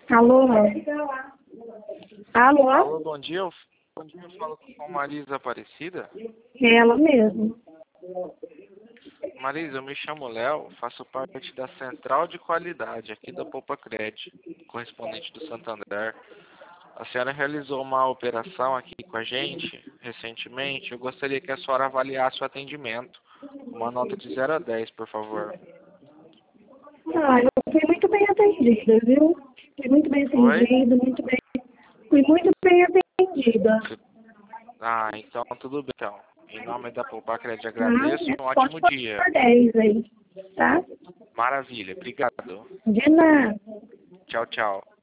Alô? Alô? Alô, bom dia. Bom dia, eu falo com Marisa Aparecida. É ela mesmo. Marisa, eu me chamo Léo, faço parte da Central de Qualidade aqui da Poupa Cred, correspondente do Santander. A senhora realizou uma operação aqui com a gente recentemente. Eu gostaria que a senhora avaliasse o atendimento. Uma nota de 0 a 10, por favor. Eu fui muito bem atendida, viu? Fui muito bem Oi? atendida, fui muito bem atendida. Então tudo bem. Então, em nome da Poupa Cred, Tá? agradeço e um Pode ótimo botar dia. por 10 aí, tá? Maravilha, obrigado. De nada. Tchau, tchau.